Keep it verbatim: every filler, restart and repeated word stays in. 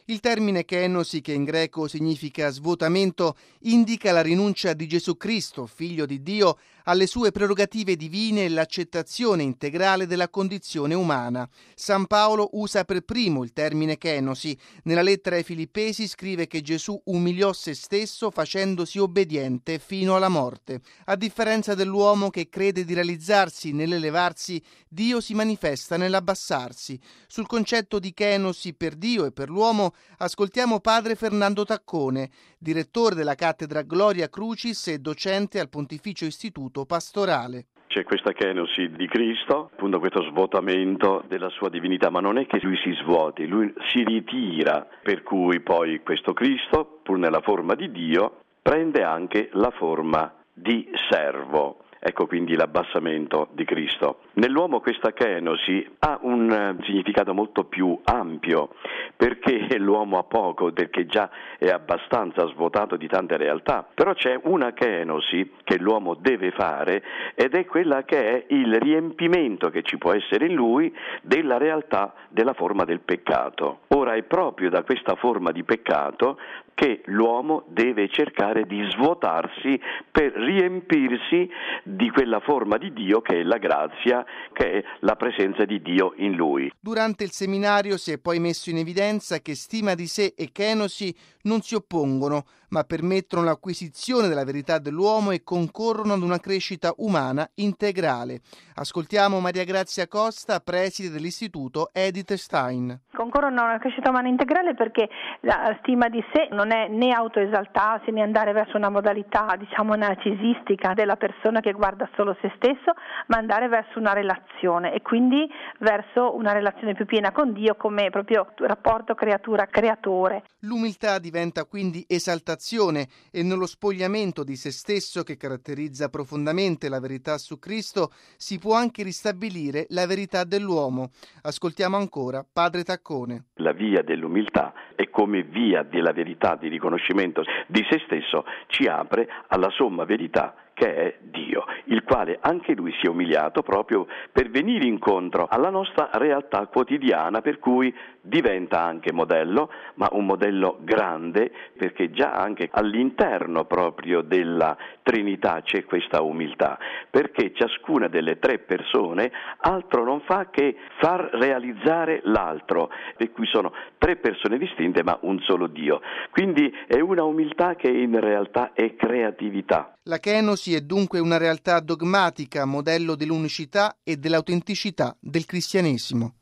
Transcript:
Il termine kenosi, che in greco significa svuotamento, indica la rinuncia di Gesù Cristo, figlio di Dio, alle sue prerogative divine e l'accettazione integrale della condizione umana. San Paolo usa per primo il termine kenosi. Nella lettera ai Filippesi scrive che Gesù umiliò se stesso facendosi obbediente fino alla morte. A differenza dell'uomo che crede di realizzarsi nell'elevarsi, Dio si manifesta nell'abbassarsi. Sul concetto di kenosi per Dio e per l'uomo ascoltiamo padre Fernando Taccone, direttore della cattedra Gloria Crucis e docente al Pontificio Istituto Pastorale. C'è questa kenosi di Cristo, appunto questo svuotamento della sua divinità, ma non è che lui si svuoti, lui si ritira, per cui poi questo Cristo, pur nella forma di Dio, prende anche la forma di servo. Ecco quindi l'abbassamento di Cristo. Nell'uomo questa kenosi ha un significato molto più ampio, perché l'uomo ha poco, perché già è abbastanza svuotato di tante realtà. Però c'è una kenosi che l'uomo deve fare ed è quella che è il riempimento che ci può essere in lui della realtà della forma del peccato. Ora è proprio da questa forma di peccato che l'uomo deve cercare di svuotarsi per riempirsi di quella forma di Dio che è la grazia, che è la presenza di Dio in lui. Durante il seminario si è poi messo in evidenza che stima di sé e kenosi non si oppongono, ma permettono l'acquisizione della verità dell'uomo e concorrono ad una crescita umana integrale. Ascoltiamo Maria Grazia Costa, preside dell'istituto Edith Stein. Concorrono a una crescita umana integrale perché la stima di sé non è né autoesaltarsi né andare verso una modalità, diciamo, narcisistica della persona che guarda solo se stesso, ma andare verso una relazione e quindi verso una relazione più piena con Dio come proprio rapporto creatura-creatore. L'umiltà diventa quindi esaltazione e nello spogliamento di se stesso che caratterizza profondamente la verità su Cristo si può anche ristabilire la verità dell'uomo. Ascoltiamo ancora padre Taccone. La via dell'umiltà è come via della verità, di riconoscimento di se stesso, ci apre alla somma verità che è Dio, il quale anche lui si è umiliato proprio per venire incontro alla nostra realtà quotidiana, per cui diventa anche modello, ma un modello grande, perché già anche all'interno proprio della Trinità c'è questa umiltà, perché ciascuna delle tre persone altro non fa che far realizzare l'altro, per cui sono tre persone distinte ma un solo Dio. Quindi è una umiltà che in realtà è creatività. La kenosi è dunque una realtà dogmatica, modello dell'unicità e dell'autenticità del cristianesimo.